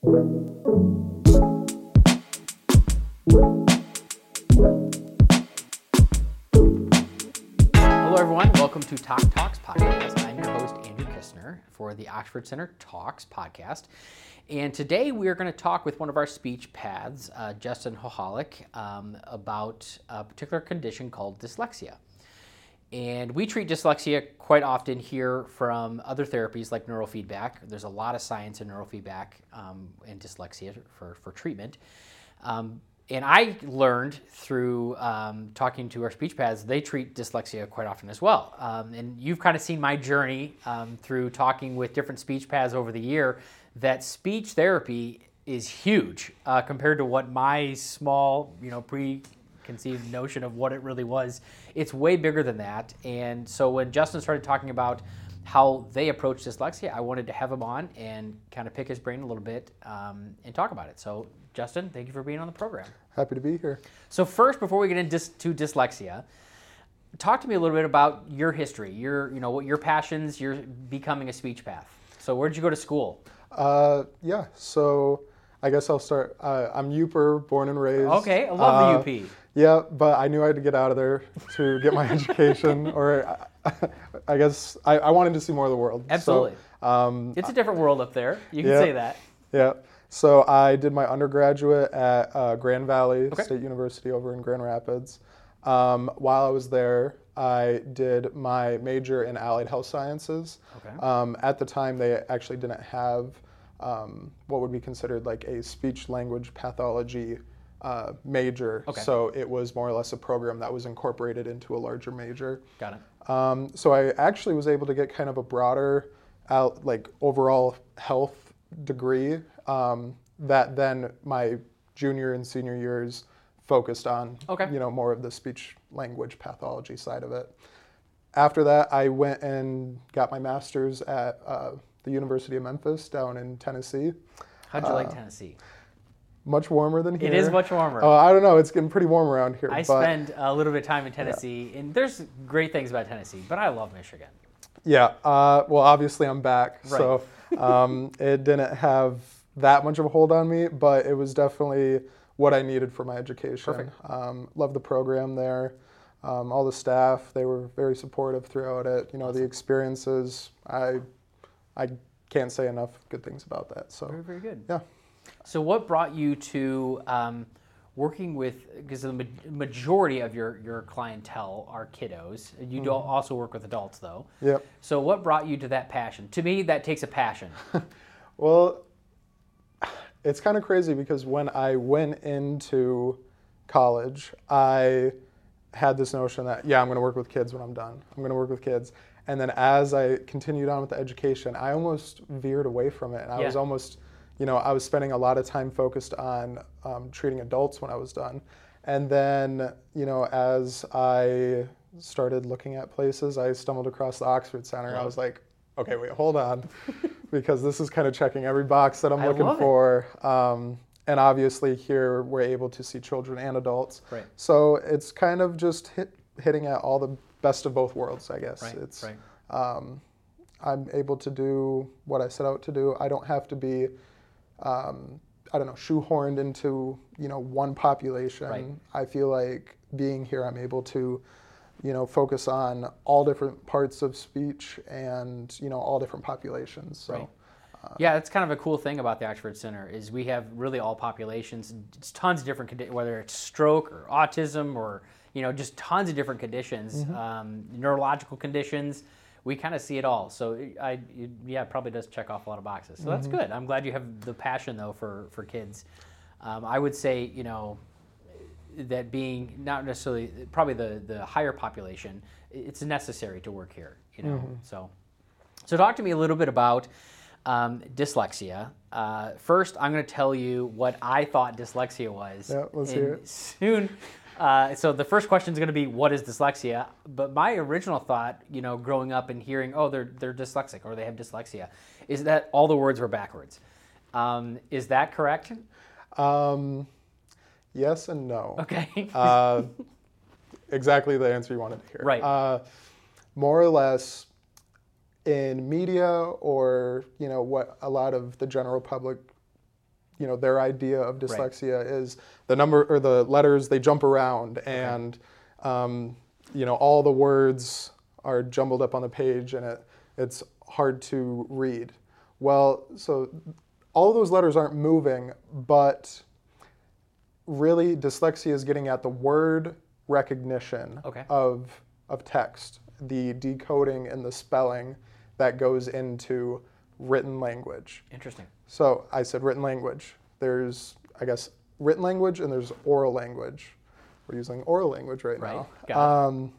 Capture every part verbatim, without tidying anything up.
Hello everyone, welcome to Talk Talks podcast. I'm your host Andrew Kistner for the Oxford Center Talks podcast. And today we are going to talk with one of our speech paths, uh, Justin Hohalik, um, about a particular condition called dyslexia. And we treat dyslexia quite often here from other therapies like neurofeedback. There's a lot of science in neurofeedback um, and dyslexia for, for treatment. Um, and I learned through um, talking to our speech paths, they treat dyslexia quite often as well. Um, and you've kind of seen my journey um, through talking with different speech paths over the year, that speech therapy is huge uh, compared to what my small, you know, preconceived notion of what it really was. It's way bigger than that. And so when Justin started talking about how they approach dyslexia, I wanted to have him on and kind of pick his brain a little bit um, and talk about it. So Justin, thank you for being on the program. Happy to be here. So first, before we get into dyslexia, talk to me a little bit about your history, your, you know, what your passions, your becoming a speech path. So where did you go to school? Uh, yeah, so I guess I'll start. Uh, I'm Yooper, born and raised. Okay, I love uh, the U P. Yeah, but I knew I had to get out of there to get my education, or I, I guess I, I wanted to see more of the world. Absolutely. So, um, it's a different world up there. You can yeah, say that. Yeah. So I did my undergraduate at uh, Grand Valley Okay. State University over in Grand Rapids. Um, while I was there, I did my major in allied health sciences. Okay. Um, at the time, they actually didn't have um, what would be considered like a speech language pathology uh, major. Okay. So it was more or less a program that was incorporated into a larger major. Got it. Um, so I actually was able to get kind of a broader, out, like overall health degree um, that then my junior and senior years focused on, Okay. you know, more of the speech language pathology side of it. After that, I went and got my master's at uh, the University of Memphis down in Tennessee. How'd you uh, like Tennessee? Much warmer than here. It is much warmer. Uh, I don't know. It's getting pretty warm around here. I but, spend a little bit of time in Tennessee, and there's great things about Tennessee, but I love Michigan. Yeah. Uh, well, obviously I'm back, Right. so um, it didn't have that much of a hold on me, but it was definitely what I needed for my education. Perfect. Um, loved the program there. Um, all the staff, they were very supportive throughout it. You know, the experiences, I I can't say enough good things about that. So Very, very good. yeah. So what brought you to um, working with, because the ma- majority of your, your clientele are kiddos. You do Mm-hmm. also work with adults, though. Yep. So what brought you to that passion? To me, that takes a passion. Well, it's kind of crazy because when I went into college, I had this notion that, yeah, I'm going to work with kids when I'm done. I'm going to work with kids. And then as I continued on with the education, I almost veered away from it. And I Yeah. was almost, you know, I was spending a lot of time focused on um, treating adults when I was done. And then, you know, as I started looking at places, I stumbled across the Oxford Center. Wow. I was like, okay, wait, hold on, because this is kind of checking every box that I'm I looking love it. for. Um, and obviously here we're able to see children and adults. Right. So it's kind of just hit, hitting at all the best of both worlds, I guess. Right, It's, right. Um, I'm able to do what I set out to do. I don't have to be, um, I don't know, shoehorned into, you know, one population. Right. I feel like being here, I'm able to, you know, focus on all different parts of speech and, you know, all different populations. So, Right. Yeah, that's kind of a cool thing about the Oxford Center is we have really all populations, it's tons of different conditions, whether it's stroke or autism or, you know, just tons of different conditions, Mm-hmm. um, neurological conditions. We kind of see it all. So I, it, yeah, it probably does check off a lot of boxes. So Mm-hmm. that's good. I'm glad you have the passion though for, for kids. Um, I would say, you know, that being not necessarily, probably the, the higher population, it's necessary to work here, you know, Mm-hmm. so. So talk to me a little bit about um, dyslexia. Uh, first, I'm going to tell you what I thought dyslexia was. Yeah, let's And hear it. Soon, uh, so the first question is going to be, what is dyslexia? But my original thought, you know, growing up and hearing, oh, they're they're dyslexic or they have dyslexia, is that all the words were backwards. Um, is that correct? Um, yes and no. Okay. uh, exactly the answer you wanted to hear. Right. Uh, more or less, in media or, you know, what a lot of the general public you know, their idea of dyslexia right. is the number or the letters, they jump around and, okay. um, you know, all the words are jumbled up on the page and it it's hard to read. Well, so all those letters aren't moving, but really dyslexia is getting at the word recognition okay. of of text, the decoding and the spelling that goes into written language. Interesting. So I said written language. There's, I guess, written language and there's oral language. We're using oral language right, right. now. Got um,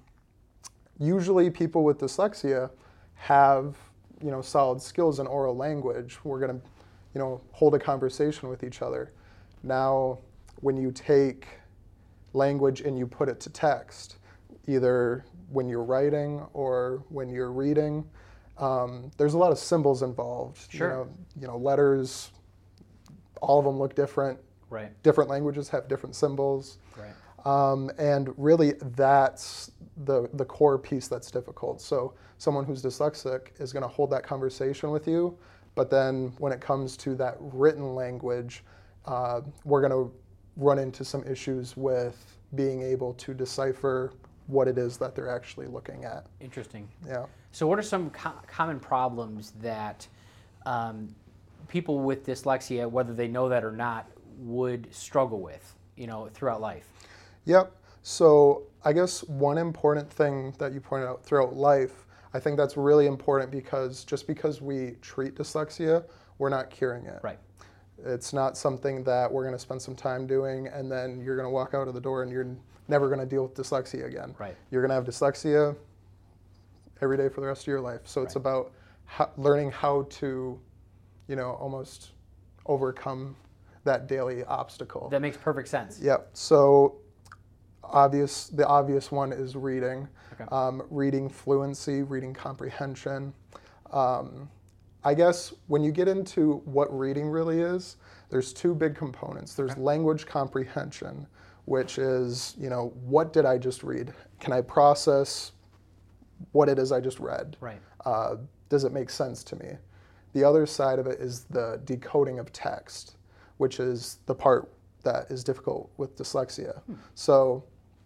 usually people with dyslexia have, you know, solid skills in oral language. We're going to, you know, hold a conversation with each other. Now, when you take language and you put it to text, either when you're writing or when you're reading, um, there's a lot of symbols involved. Sure. You know, you know, letters, all of them look different. Right. Different languages have different symbols. Right. Um, and really that's the, the core piece that's difficult. So someone who's dyslexic is going to hold that conversation with you, but then when it comes to that written language, uh, we're going to run into some issues with being able to decipher what it is that they're actually looking at. Interesting. Yeah. So what are some co- common problems that um, people with dyslexia, whether they know that or not, would struggle with, you know, throughout life? Yep. So I guess one important thing that you pointed out throughout life, I think that's really important because just because we treat dyslexia, we're not curing it. Right. It's not something that we're going to spend some time doing and then you're going to walk out of the door and you're never going to deal with dyslexia again. Right. You're going to have dyslexia every day for the rest of your life. So it's right. about how, learning how to, you know, almost overcome that daily obstacle. That makes perfect sense. Yep. So obvious, the obvious one is reading. Okay. Um, reading fluency, reading comprehension. Um, I guess when you get into what reading really is, there's two big components. There's okay. language comprehension, which is, you know, what did I just read? Can I process what it is I just read? Right. Uh, does it make sense to me? The other side of it is the decoding of text, which is the part that is difficult with dyslexia. Hmm. So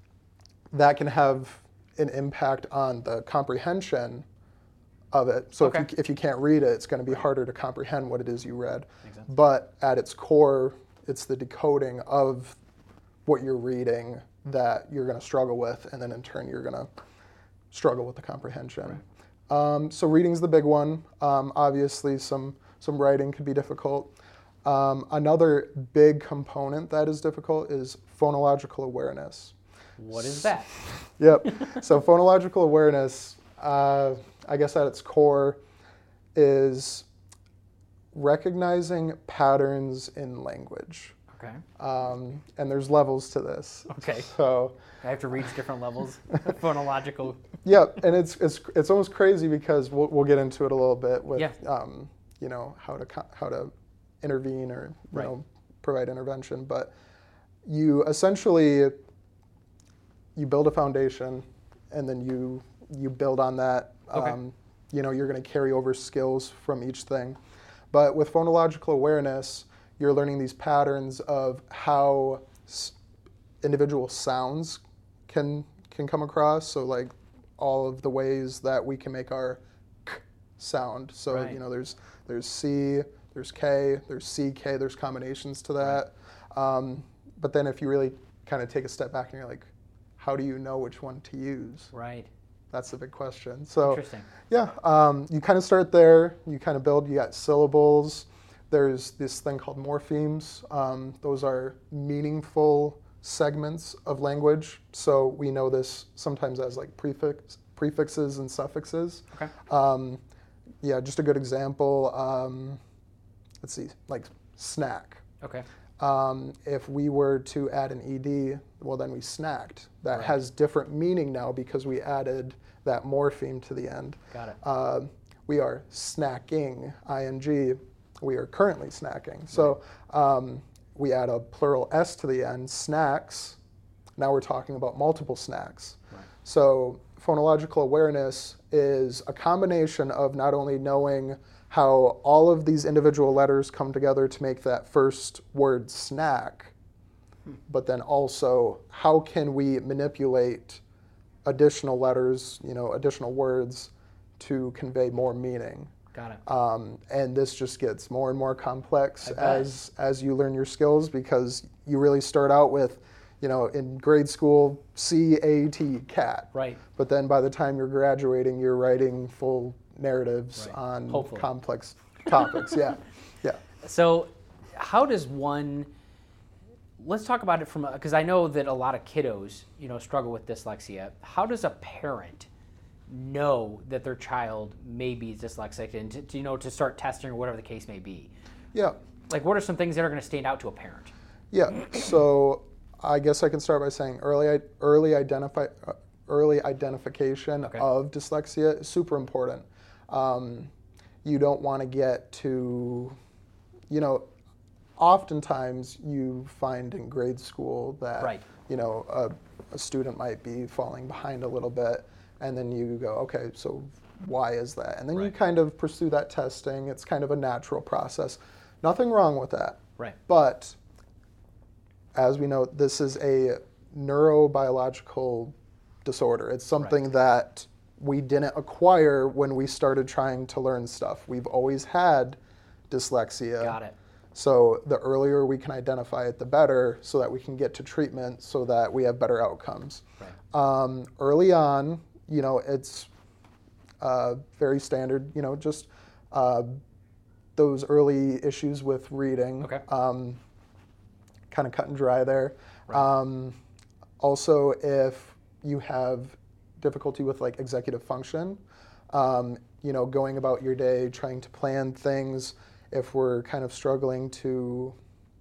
that can have an impact on the comprehension of it. So okay. if, you, if you can't read it, it's going to be harder to comprehend what it is you read. Makes sense. But at its core, it's the decoding of what you're reading that you're going to struggle with, and then in turn you're going to struggle with the comprehension. Right. Um, so reading's the big one. Um, obviously some, some writing could be difficult. Um, another big component that is difficult is phonological awareness. What is that? Yep. So phonological awareness, uh, I guess at its core, is recognizing patterns in language. Okay. Um, and there's levels to this. Okay. So I have to reach different levels. Phonological. Yep. And it's it's it's almost crazy because we'll we'll get into it a little bit with yeah. um, you know, how to how to intervene or you right. know provide intervention. But you essentially you build a foundation and then you you build on that. Okay. Um, you know, you're going to carry over skills from each thing. But with phonological awareness, you're learning these patterns of how s- individual sounds can can come across. So like all of the ways that we can make our k sound. So right. you know, there's there's C, there's K, there's C K, there's combinations to that. Right. Um, but then if you really kind of take a step back and you're like, how do you know which one to use? Right. That's the big question. So interesting. Yeah, um, you kind of start there. You kind of build. You got syllables. There's this thing called morphemes. Um, those are meaningful segments of language. So we know this sometimes as like prefix, prefixes and suffixes. Okay. Um, yeah, just a good example. Um, let's see, like snack. Okay. Um, if we were to add an E D, well then we snacked. That right. has different meaning now because we added that morpheme to the end. Got it. Uh, we are snacking, I N G. We are currently snacking. So um, we add a plural S to the end, snacks. Now we're talking about multiple snacks. Right. So phonological awareness is a combination of not only knowing how all of these individual letters come together to make that first word snack, hmm. but then also how can we manipulate additional letters, you know, additional words to convey more meaning. Got it. Um, and this just gets more and more complex as as you learn your skills, because you really start out with, you know, in grade school, C A T, cat. Right. But then by the time you're graduating, you're writing full narratives right. on Hopefully. complex topics. Yeah, yeah. So how does one, let's talk about it from, because I know that a lot of kiddos, you know, struggle with dyslexia. How does a parent know that their child may be dyslexic, and to, to, you know, to start testing or whatever the case may be? Yeah. Like, what are some things that are going to stand out to a parent? Yeah. So I guess I can start by saying early early identify uh, early identification okay. of dyslexia is super important. Um, you don't want to get to, you know, oftentimes you find in grade school that, right. you know, a, a student might be falling behind a little bit, and then you go, okay, so why is that? And then right. you kind of pursue that testing. It's kind of a natural process. Nothing wrong with that. Right. But as we know, this is a neurobiological disorder. It's something right. that we didn't acquire when we started trying to learn stuff. We've always had dyslexia. Got it. So the earlier we can identify it, the better, so that we can get to treatment so that we have better outcomes. Right. Um, early on, you know, it's uh, very standard, you know, just uh, those early issues with reading. Okay. Um, kind of cut and dry there. Right. Um, also, if you have difficulty with like executive function, um, you know, going about your day, trying to plan things, if we're kind of struggling to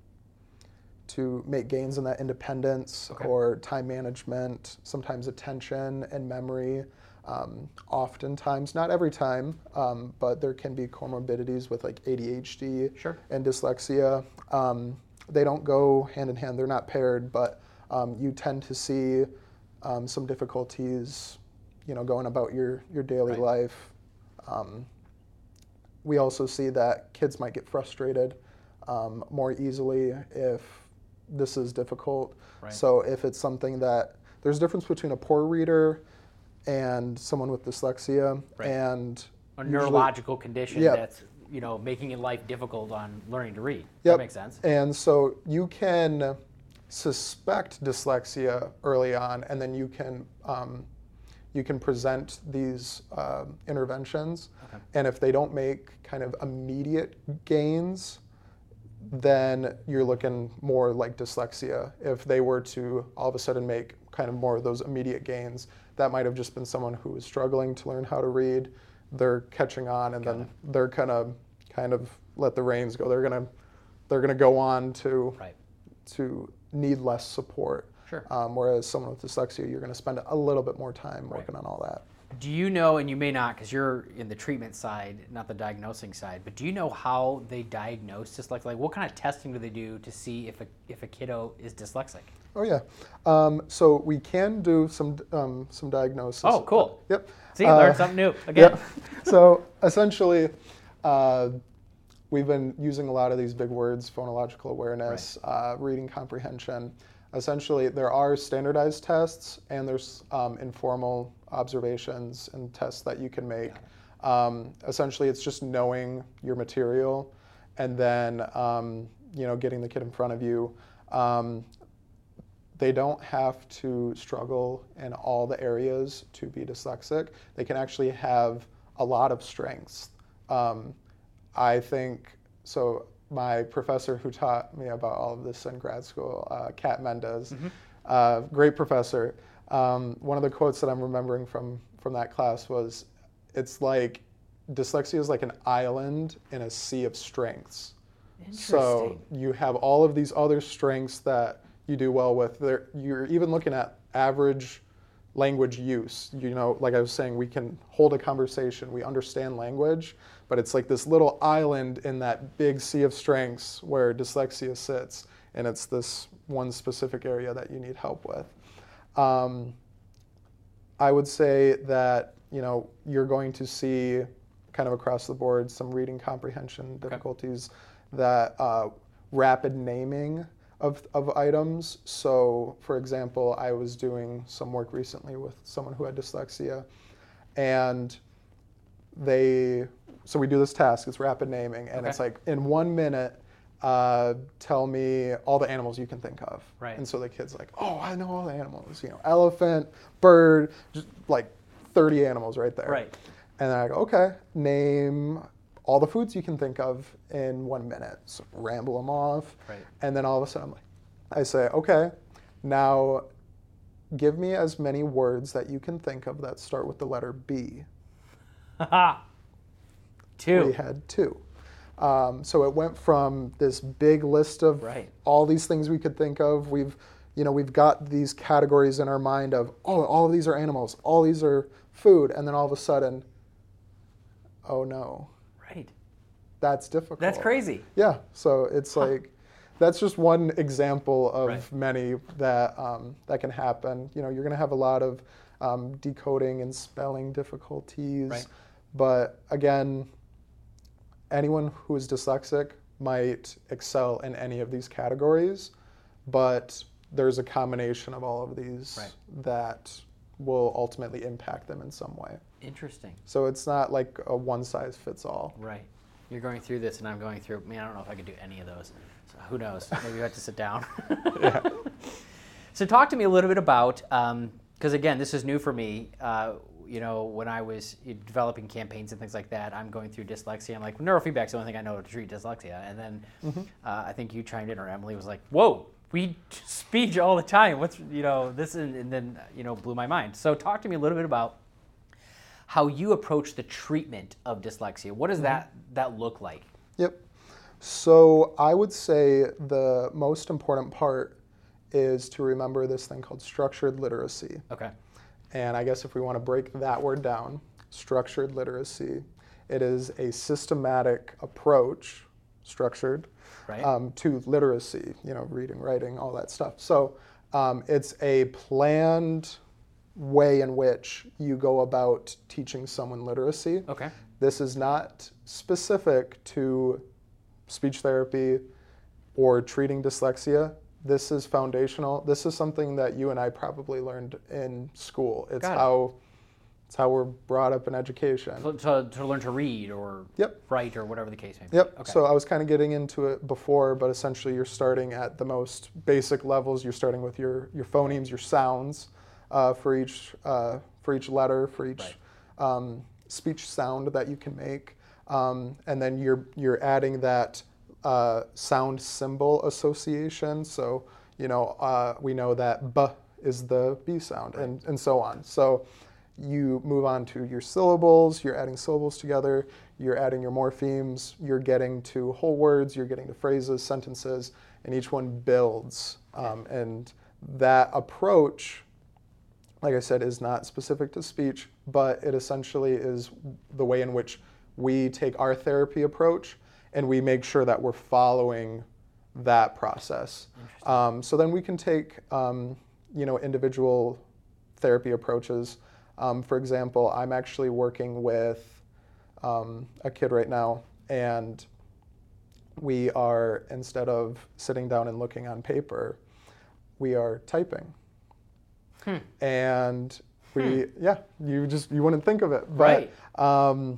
to make gains in that independence okay. or time management, sometimes attention and memory, um, oftentimes, not every time, um, but there can be comorbidities with like A D H D sure. and dyslexia. Um, they don't go hand in hand, they're not paired, but um, you tend to see um, some difficulties, you know, going about your, your daily right. life. Um, we also see that kids might get frustrated um, more easily if this is difficult. Right. So if it's something that, there's a difference between a poor reader and someone with dyslexia, right. and a neurological condition yep. that's, you know, making life difficult on learning to read. Yep. That makes sense. And so you can suspect dyslexia early on, and then you can um, you can present these uh, interventions, okay. and if they don't make kind of immediate gains, then you're looking more like dyslexia. If they were to all of a sudden make kind of more of those immediate gains, that might have just been someone who was struggling to learn how to read. They're catching on, and Got then it. they're gonna kind of let the reins go. They're gonna they're gonna go on to right. to need less support. Sure. Um, whereas someone with dyslexia, you're going to spend a little bit more time right. working on all that. Do you know, and you may not because you're in the treatment side, not the diagnosing side, but do you know how they diagnose dyslexia? Like, what kind of testing do they do to see if a if a kiddo is dyslexic? Oh yeah, um, so we can do some um, some diagnosis. Oh, cool. Yep. See, uh, learned something new again. Yep. So essentially, uh, we've been using a lot of these big words: phonological awareness, right. uh, reading comprehension. Essentially, there are standardized tests, and there's um, informal observations and tests that you can make. Um, essentially, it's just knowing your material, and then um, you know, getting the kid in front of you. Um, they don't have to struggle in all the areas to be dyslexic. They can actually have a lot of strengths. Um, I think so. My professor who taught me about all of this in grad school, uh, Kat Mendez, mm-hmm. uh, great professor. Um, one of the quotes that I'm remembering from, from that class was, it's like, dyslexia is like an island in a sea of strengths. So you have all of these other strengths that you do well with. There, you're even looking at average language use. You know, like I was saying, we can hold a conversation, we understand language, but it's like this little island in that big sea of strengths where dyslexia sits, and it's this one specific area that you need help with. Um, I would say that, you know, you're going to see kind of across the board, some reading comprehension difficulties, okay. that uh, rapid naming of, of items. So, for example, I was doing some work recently with someone who had dyslexia, and they, so we do this task, it's rapid naming, and okay. it's like, in one minute, uh, tell me all the animals you can think of. Right. And so the kid's like, oh, I know all the animals, you know, elephant, bird, just like thirty animals right there. Right. And then I go, okay, name all the foods you can think of in one minute. So ramble them off. Right. And then all of a sudden I'm like, I say, okay, now give me as many words that you can think of that start with the letter B. Two. We had two. Um, so it went from this big list of right. all these things we could think of. We've, you know, we've got these categories in our mind of, oh, all of these are animals, all these are food, and then all of a sudden, oh no. Right. That's difficult. That's crazy. Yeah. So it's huh. like, that's just one example of right. many that um, that can happen. You know, you're going to have a lot of um, decoding and spelling difficulties, right. but again, anyone who is dyslexic might excel in any of these categories, but there's a combination of all of these right. that will ultimately impact them in some way. Interesting. So it's not like a one size fits all. Right. You're going through this and I'm going through, man, I don't know if I could do any of those. So who knows? Maybe you have to sit down. Yeah. So talk to me a little bit about, um, because again, this is new for me. Uh, you know, when I was developing campaigns and things like that, I'm going through dyslexia. I'm like, neurofeedback's the only thing I know to treat dyslexia. And then mm-hmm. uh, I think you chimed in, or Emily was like, whoa, we speech all the time. What's, you know, this, and, and then, you know, blew my mind. So talk to me a little bit about how you approach the treatment of dyslexia. What does mm-hmm. that, that look like? Yep. So I would say the most important part is to remember this thing called structured literacy. Okay. And I guess if we want to break that word down, structured literacy, it is a systematic approach, structured, right. um, to literacy, you know, reading, writing, all that stuff. So um, it's a planned way in which you go about teaching someone literacy. Okay. This is not specific to speech therapy or treating dyslexia. This is foundational. This is something that you and I probably learned in school. It's Got it. how it's how we're brought up in education. To, to, to learn to read or yep. write or whatever the case may be. Yep. Okay. So I was kind of getting into it before, but essentially you're starting at the most basic levels. You're starting with your, your phonemes, your sounds uh, for each uh, for each letter, for each right. um, speech sound that you can make, um, and then you're you're adding that Uh, sound symbol association. So, you know, uh, we know that B is the B sound, right. and, and so on. So you move on to your syllables, you're adding syllables together, you're adding your morphemes, you're getting to whole words, you're getting to phrases, sentences, and each one builds. Um, and that approach, like I said, is not specific to speech, but it essentially is the way in which we take our therapy approach and we make sure that we're following that process. Um, so then we can take, um, you know, individual therapy approaches. Um, for example, I'm actually working with um, a kid right now, and we are, instead of sitting down and looking on paper, we are typing. Hmm. And we, hmm. yeah, you just, you wouldn't think of it. But right. um,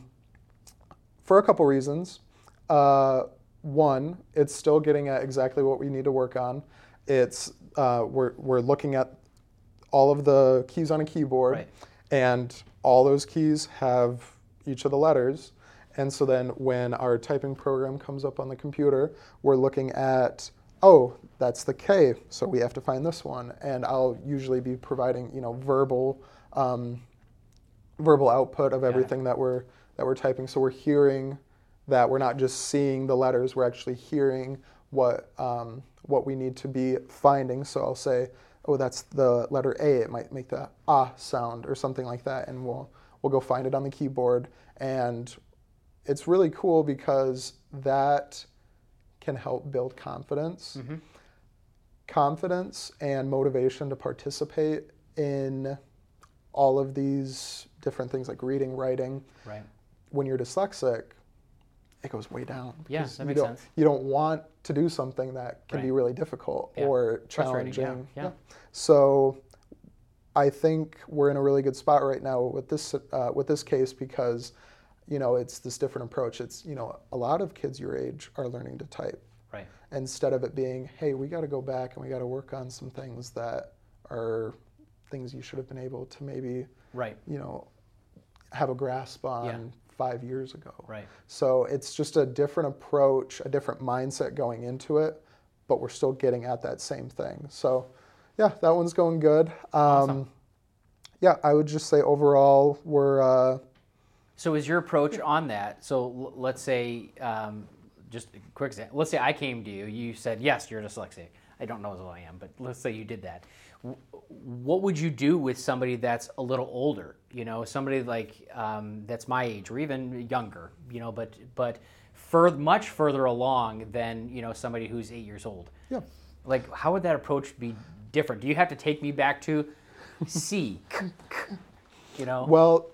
for a couple reasons. Uh, one, it's still getting at exactly what we need to work on. It's uh, we're we're looking at all of the keys on a keyboard, right. and all those keys have each of the letters. And so then when our typing program comes up on the computer, we're looking at, oh, that's the K, so we have to find this one. And I'll usually be providing, you know, verbal um, verbal output of everything yeah. that we're that we're typing. So we're hearing that we're not just seeing the letters, we're actually hearing what um, what we need to be finding. So I'll say, oh, that's the letter A. It might make the ah sound or something like that, and we'll we'll go find it on the keyboard. And it's really cool because that can help build confidence. Mm-hmm. Confidence and motivation to participate in all of these different things like reading, writing. Right. when you're dyslexic, it goes way down. Yeah, 'Cause that you makes don't, sense. You don't want to do something that can be Right. really difficult Yeah. or Frustrating, challenging. yeah, yeah. So I think we're in a really good spot right now with this uh, with this case because, you know, it's this different approach. It's, you know, a lot of kids your age are learning to type. Right. Instead of it being, hey, we got to go back and we got to work on some things that are things you should have been able to maybe, Right. you know, have a grasp on Yeah. five years ago. Right. So it's just a different approach, a different mindset going into it, but we're still getting at that same thing. So yeah, that one's going good. Um, Awesome. Yeah, I would just say overall we're, uh, So is your approach on that? So l- let's say, um, just a quick example. Let's say I came to you. You said, yes, you're dyslexic. I don't know as well I am, but let's say you did that. W- What would you do with somebody that's a little older? You know, somebody like um, that's my age or even younger. You know, but but fur- much further along than you know somebody who's eight years old. yeah. Like, how would that approach be different? Do you have to take me back to C? You know. Well,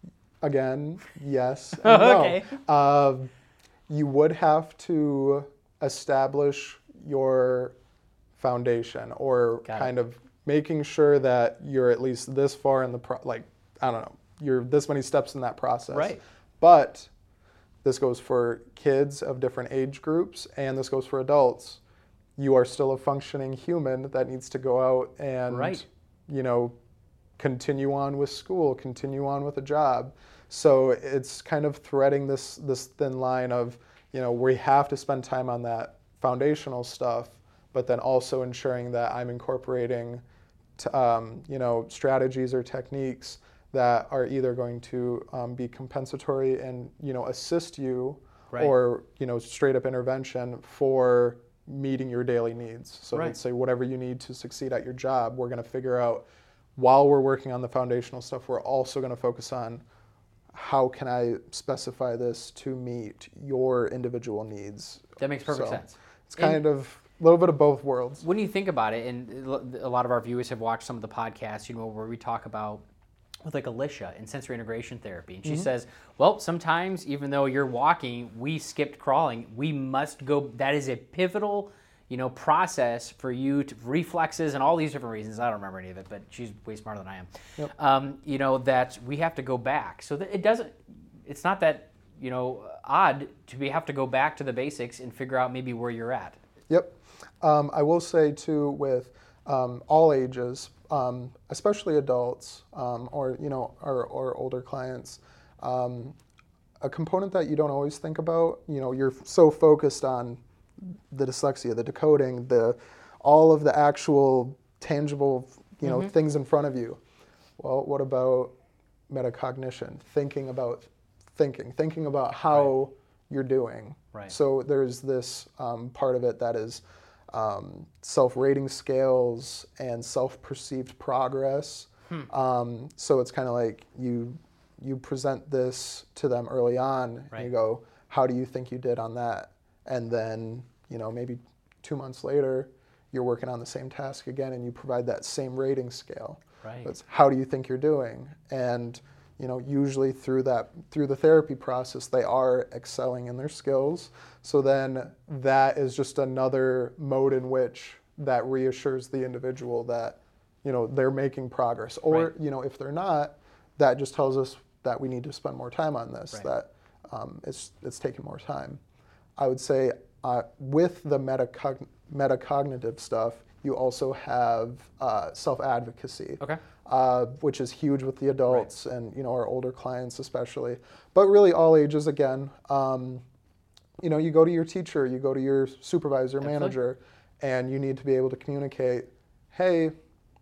again, yes. And no. Okay. Um, you would have to establish your foundation or Got it. kind of making sure that you're at least this far in the, pro- like, I don't know, you're this many steps in that process. Right. But this goes for kids of different age groups and this goes for adults. You are still a functioning human that needs to go out and, Right. you know, continue on with school, continue on with a job. So it's kind of threading this this thin line of, you know, we have to spend time on that foundational stuff, but then also ensuring that I'm incorporating, t- um, you know, strategies or techniques that are either going to um, be compensatory and, you know, assist you, Right. or, you know, straight up intervention for meeting your daily needs. So Right. let's say whatever you need to succeed at your job, we're going to figure out while we're working on the foundational stuff, we're also going to focus on how can I specify this to meet your individual needs. That makes perfect So sense. It's kind of a little bit of both worlds. When you think about it, and a lot of our viewers have watched some of the podcasts, you know, where we talk about with like Alicia in sensory integration therapy, and she says, well, sometimes even though you're walking, we skipped crawling. We must go. That is a pivotal, you know, process for you to reflexes and all these different reasons. I don't remember any of it, but she's way smarter than I am. Yep. Um, you know, that we have to go back. So that it doesn't. It's not that you know odd to be have to go back to the basics and figure out maybe where you're at. Yep. Um, I will say too, with um, all ages, um, especially adults um, or you know or, or older clients, um, a component that you don't always think about. You know, you're so focused on the dyslexia, the decoding, the all of the actual tangible you know Mm-hmm. things in front of you. Well, what about metacognition? Thinking about thinking, thinking about how you're doing. Right. So there's this um, part of it that is um, self-rating scales and self-perceived progress. Hmm. Um, so it's kind of like you you present this to them early on, Right. and you go, "How do you think you did on that?" And then you know maybe two months later, you're working on the same task again, and you provide that same rating scale. Right. It's how do you think you're doing? And you know, usually through that through the therapy process, they are excelling in their skills. So then that is just another mode in which that reassures the individual that you know they're making progress. Or Right. you know, if they're not, that just tells us that we need to spend more time on this. Right. That um, it's it's taking more time. I would say uh, with the metacogn- metacognitive stuff, you also have uh, self-advocacy. Okay. Uh, which is huge with the adults and you know our older clients especially, but really all ages again. Um, you know, you go to your teacher, you go to your supervisor, Absolutely. manager, and you need to be able to communicate, hey,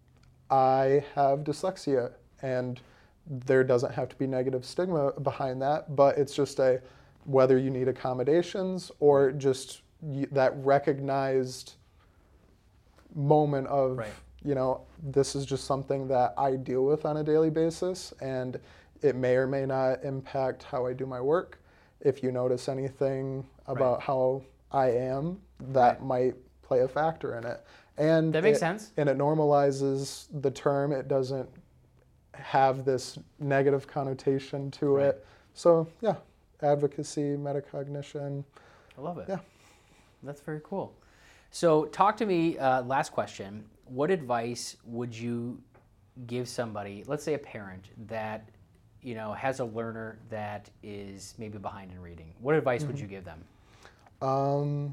I have dyslexia, and there doesn't have to be negative stigma behind that, but it's just a whether you need accommodations or just y- that recognized moment of Right. you know, this is just something that I deal with on a daily basis, and it may or may not impact how I do my work. If you notice anything about Right. how I am, that Right. might play a factor in it. And That makes it- sense. And it normalizes the term. It doesn't have this negative connotation to Right. it. So, yeah. advocacy, metacognition. I love it. Yeah. That's very cool. So talk to me, uh, last question. What advice would you give somebody, let's say a parent, that you know has a learner that is maybe behind in reading? What advice mm-hmm. would you give them? Um,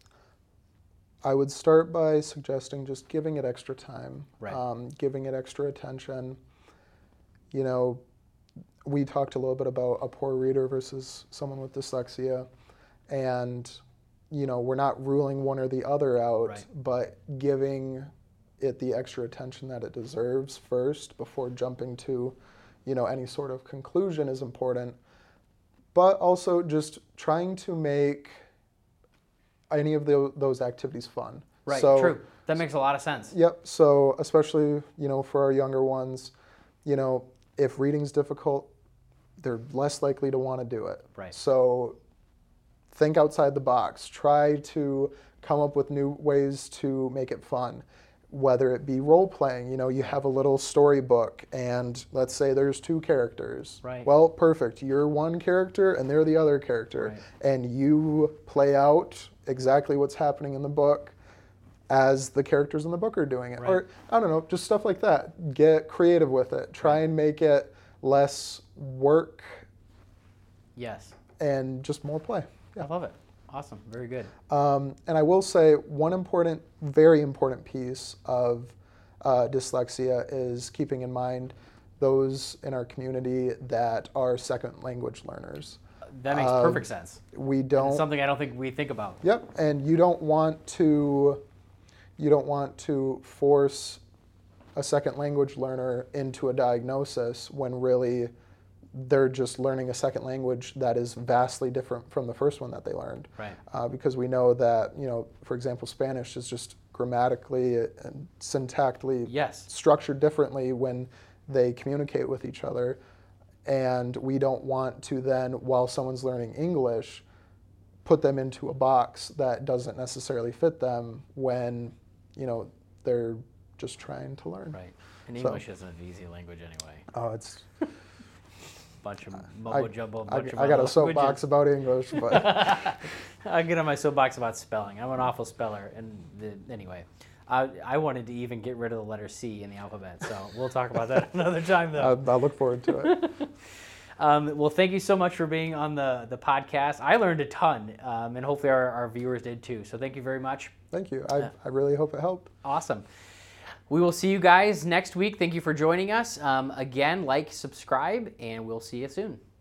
I would start by suggesting just giving it extra time, right. um, giving it extra attention. You know, we talked a little bit about a poor reader versus someone with dyslexia, and you know, we're not ruling one or the other out, right. but giving it the extra attention that it deserves first before jumping to, you know, any sort of conclusion is important. But also just trying to make any of the, those activities fun. Right, so, true. That makes a lot of sense. Yep, so especially, you know, for our younger ones, you know, if reading's difficult, they're less likely to want to do it. Right. So think outside the box. Try to come up with new ways to make it fun. Whether it be role playing, you know, you have a little storybook and let's say there's two characters. Right. Well, perfect. You're one character and they're the other character. Right. And you play out exactly what's happening in the book as the characters in the book are doing it. Right. Or, I don't know, just stuff like that. Get creative with it. Try and make it less work. Yes. And just more play. Yeah. I love it. Awesome. Very good. Um, and I will say one important, very important piece of uh, dyslexia is keeping in mind those in our community that are second language learners. That makes um, perfect sense. We don't. It's something I don't think we think about. Yep. And you don't want to, you don't want to force a second language learner into a diagnosis when really they're just learning a second language that is vastly different from the first one that they learned. Right. Uh, because we know that, you know, for example, Spanish is just grammatically and syntactically yes. structured differently when they communicate with each other. And we don't want to then, while someone's learning English, put them into a box that doesn't necessarily fit them when, you know, they're just trying to learn. Right. And So- English isn't an easy language anyway. Oh, it's... Bunch of mumbo jumbo. I, Bunch of I got other a soapbox languages. about English, but I get on my soapbox about spelling. I'm an awful speller, and the, anyway, I, I wanted to even get rid of the letter C in the alphabet. So we'll talk about that another time, though. I, I look forward to it. um, well, thank you so much for being on the the podcast. I learned a ton, um, and hopefully our, our viewers did too. So thank you very much. Thank you. I, Yeah. I really hope it helped. Awesome. We will see you guys next week. Thank you for joining us. Um, again, like, subscribe, and we'll see you soon.